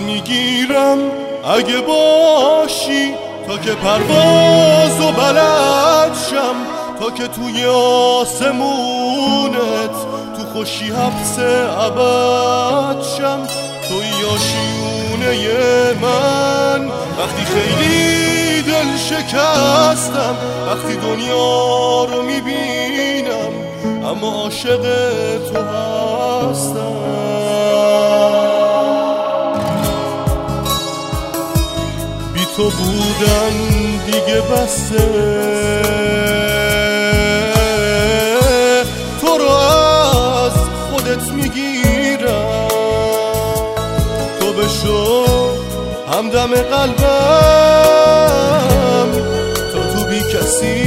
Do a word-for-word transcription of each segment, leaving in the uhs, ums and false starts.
میگیرم اگه باشی، تا که پرواز و بلد شم، تا که توی آسمونت تو خوشی حبس ابد شم. توی آشیونه من وقتی خیلی دل شکستم، وقتی دنیا رو میبینم اما عاشق تو هستم. بی تو بودن دیگه بسه، تو رو از خودت میگیرم، تو بشو همدم قلبم، تا تو بی کسی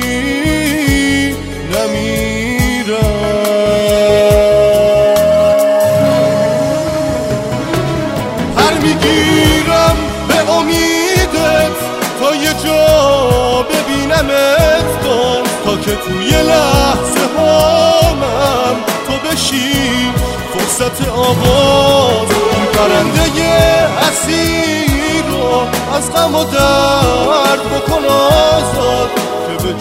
نمیرم. هر میگیرم به امیدت تا یه جا ببینمت باز، تا که توی لحظه هامم تو بشی فرصت آواز. این پرنده اسیر رو از غم و درد بکن آزاد، که به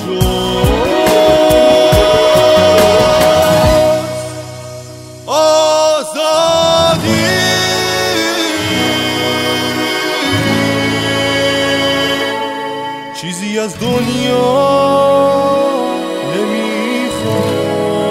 جاست آزادی. چیزی از دنیا نمیخوام.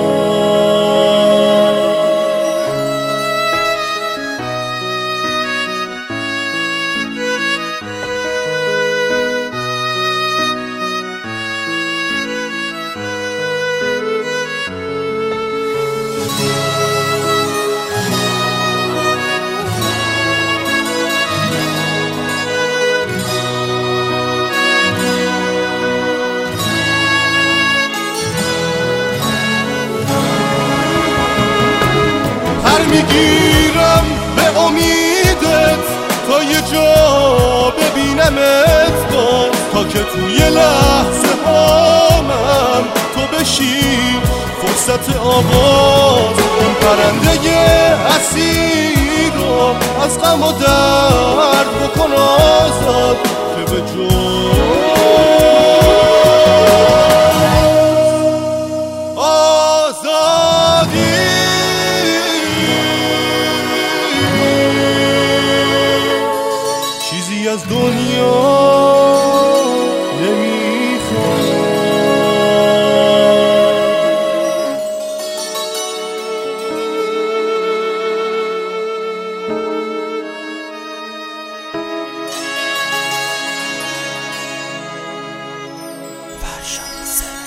میگیرم به امیدت تا یه جا ببینمت باز، تا که توی لحظه هامم تو بشی فرصت آواز. اون پرنده اسیر رو از غم و درد بکن آزاد، که به جاست آزادی. چیزی از دنیا نمیخوام. فرشاد